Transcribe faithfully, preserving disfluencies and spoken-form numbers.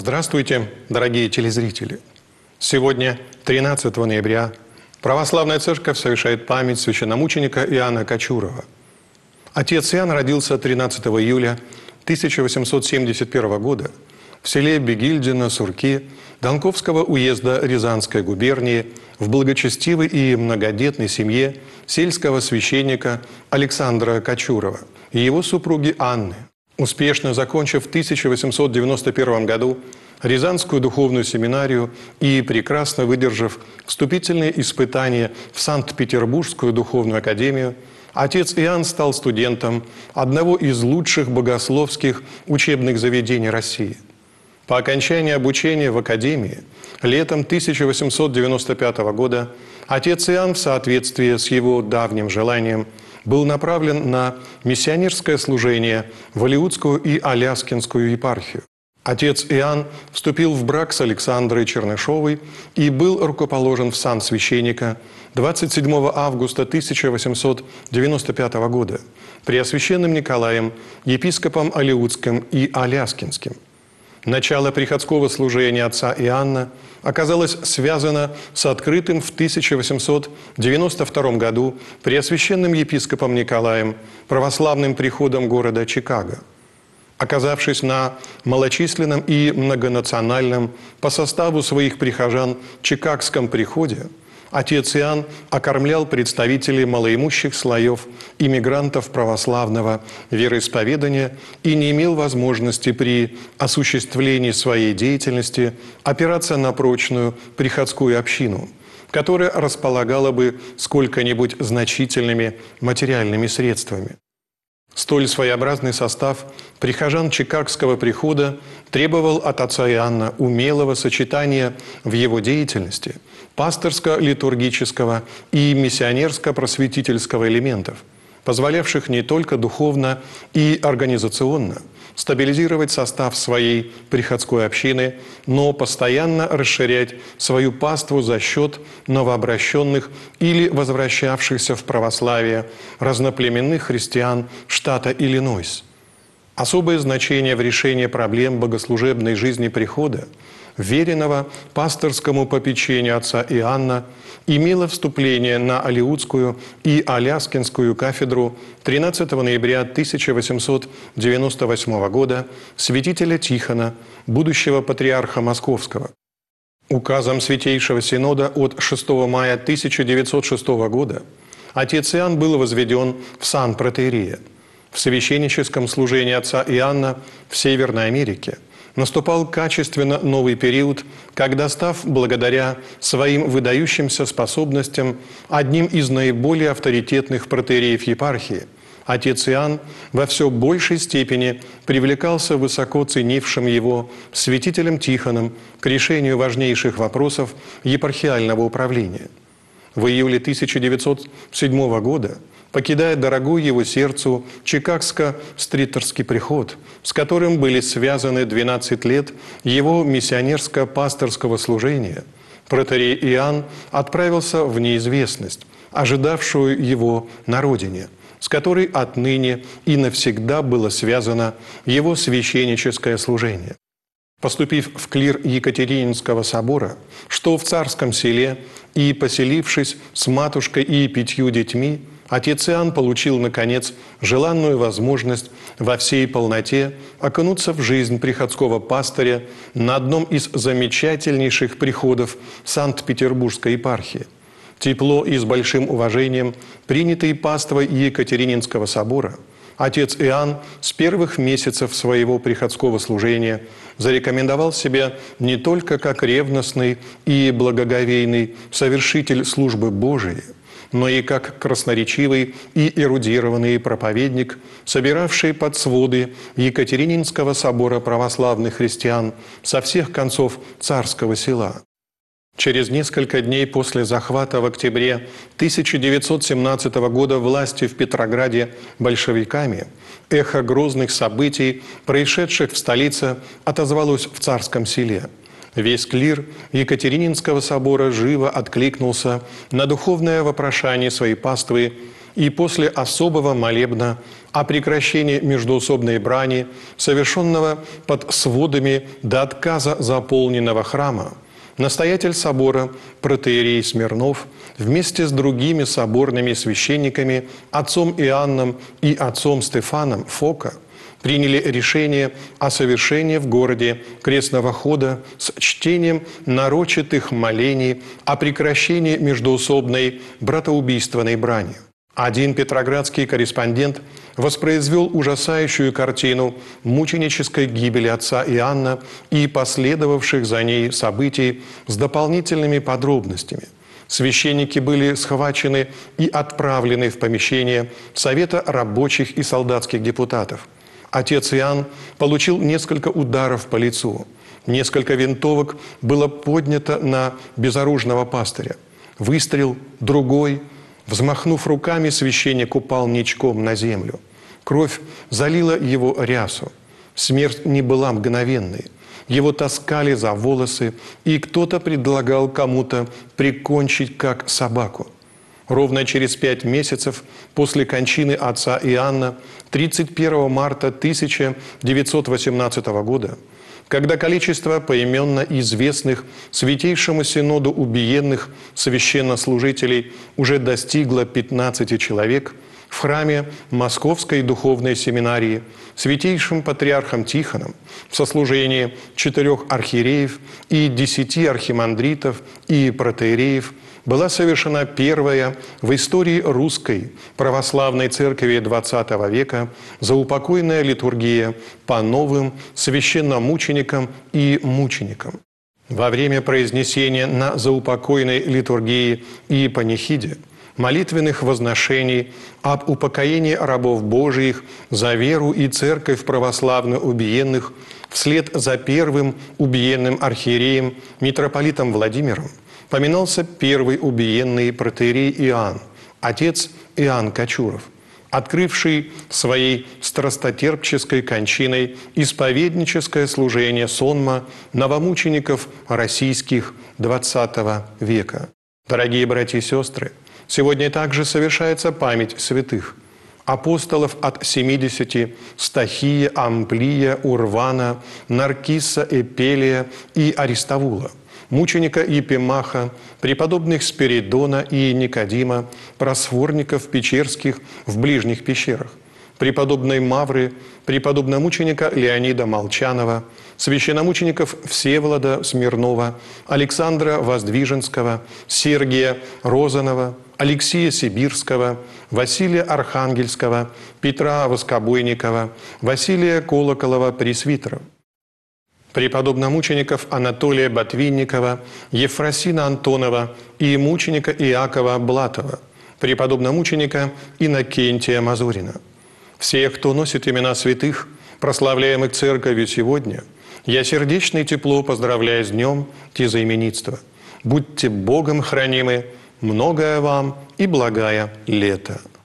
Здравствуйте, дорогие телезрители! Сегодня, тринадцатого ноября, Православная Церковь совершает память священномученика Иоанна Кочурова. Отец Иоанн родился тринадцатого июля тысяча восемьсот семьдесят первого года в селе Бегильдино, Сурки, Донковского уезда Рязанской губернии в благочестивой и многодетной семье сельского священника Александра Кочурова и его супруги Анны. Успешно закончив в тысяча восемьсот девяносто первом году Рязанскую духовную семинарию и прекрасно выдержав вступительные испытания в Санкт-Петербургскую духовную академию, отец Иоанн стал студентом одного из лучших богословских учебных заведений России. По окончании обучения в академии летом тысяча восемьсот девяносто пятого года отец Иоанн в соответствии с его давним желанием был направлен на миссионерское служение в Алеутскую и Аляскинскую епархию. Отец Иоанн вступил в брак с Александрой Чернышовой и был рукоположен в сан священника двадцать седьмого августа тысяча восемьсот девяносто пятого года преосвященным Николаем, епископом Алеутским и Аляскинским. Начало приходского служения отца Иоанна оказалось связано с открытым в тысяча восемьсот девяносто втором году преосвященным епископом Николаем православным приходом города Чикаго. Оказавшись на малочисленном и многонациональном по составу своих прихожан Чикагском приходе, отец Иоанн окормлял представителей малоимущих слоев иммигрантов православного вероисповедания и не имел возможности при осуществлении своей деятельности опираться на прочную приходскую общину, которая располагала бы сколько-нибудь значительными материальными средствами. Столь своеобразный состав прихожан Чикагского прихода требовал от отца Иоанна умелого сочетания в его деятельности пасторско-литургического и миссионерско-просветительского элементов, позволявших не только духовно и организационно стабилизировать состав своей приходской общины, но постоянно расширять свою паству за счет новообращенных или возвращавшихся в православие разноплеменных христиан штата Иллинойс. Особое значение в решении проблем богослужебной жизни прихода, веренного пасторскому попечению отца Иоанна, имело вступление на Алеутскую и Аляскинскую кафедру тринадцатого ноября тысяча восемьсот девяносто восьмого года святителя Тихона, будущего патриарха Московского. Указом Святейшего Синода от шестого мая тысяча девятьсот шестого года отец Иоанн был возведен в сан протоиерея. В священническом служении отца Иоанна в Северной Америке наступал качественно новый период, когда, став благодаря своим выдающимся способностям одним из наиболее авторитетных протоиереев епархии, отец Иоанн во все большей степени привлекался высоко ценившим его святителем Тихоном к решению важнейших вопросов епархиального управления. В июле тысяча девятьсот седьмого года, покидая дорогой его сердцу Чикагско-стритерский приход, с которым были связаны двенадцать лет его миссионерско-пасторского служения, протоиерей Иоанн отправился в неизвестность, ожидавшую его на родине, с которой отныне и навсегда было связано его священническое служение. Поступив в клир Екатерининского собора, что в Царском селе, и поселившись с матушкой и пятью детьми, отец Иоанн получил, наконец, желанную возможность во всей полноте окунуться в жизнь приходского пастыря на одном из замечательнейших приходов Санкт-Петербургской епархии. Тепло и с большим уважением принятый паствой Екатерининского собора, отец Иоанн с первых месяцев своего приходского служения зарекомендовал себя не только как ревностный и благоговейный совершитель службы Божией, но и как красноречивый и эрудированный проповедник, собиравший под своды Екатерининского собора православных христиан со всех концов Царского села. Через несколько дней после захвата в октябре тысяча девятьсот семнадцатого года власти в Петрограде большевиками, эхо грозных событий, происшедших в столице, отозвалось в Царском селе. Весь клир Екатерининского собора живо откликнулся на духовное вопрошание своей паствы и после особого молебна о прекращении междоусобной брани, совершенного под сводами до отказа заполненного храма, настоятель собора протоиерей Смирнов вместе с другими соборными священниками, отцом Иоанном и отцом Стефаном Фока, приняли решение о совершении в городе крестного хода с чтением нарочитых молений о прекращении междоусобной братоубийственной брани. Один петроградский корреспондент воспроизвел ужасающую картину мученической гибели отца Иоанна и последовавших за ней событий с дополнительными подробностями. Священники были схвачены и отправлены в помещение Совета рабочих и солдатских депутатов. Отец Иоанн получил несколько ударов по лицу. Несколько винтовок было поднято на безоружного пастыря. Выстрел, другой. Взмахнув руками, священник упал ничком на землю. Кровь залила его рясу. Смерть не была мгновенной. Его таскали за волосы, и кто-то предлагал кому-то прикончить как собаку. Ровно через пять месяцев после кончины отца Иоанна, тридцать первого марта тысяча девятьсот восемнадцатого года, когда количество поименно известных Святейшему Синоду убиенных священнослужителей уже достигло пятнадцати человек, в храме Московской духовной семинарии святейшим патриархом Тихоном в сослужении четырех архиереев и десяти архимандритов и протоиереев была совершена первая в истории русской православной церкви двадцатого века заупокойная литургия по новым священномученикам и мученикам. Во время произнесения на заупокойной литургии и панихиде молитвенных возношений об упокоении рабов Божиих за веру и церковь православную убиенных вслед за первым убиенным архиереем митрополитом Владимиром поминался первый убиенный протоиерей Иоанн, отец Иоанн Кочуров, открывший своей страстотерпческой кончиной исповедническое служение сонма новомучеников российских двадцатого века. Дорогие братья и сестры, сегодня также совершается память святых апостолов от семидесяти – Стахия, Амплия, Урвана, Наркисса, Эпелия и Аристовула, мученика Епимаха, преподобных Спиридона и Никодима, просфорников Печерских в ближних пещерах, преподобной Мавры, преподобномученика Леонида Молчанова, священномучеников Всеволода Смирнова, Александра Воздвиженского, Сергия Розанова, Алексия Сибирского, Василия Архангельского, Петра Воскобойникова, Василия Колоколова пресвитера, преподобномучеников Анатолия Ботвинникова, Ефросина Антонова и мученика Иакова Блатова, преподобномученика Иннокентия Мазурина. Всех, кто носит имена святых, прославляемых Церковью сегодня, я сердечно и тепло поздравляю с днем тезаименитства. Будьте Богом хранимы, многое вам и благая лето.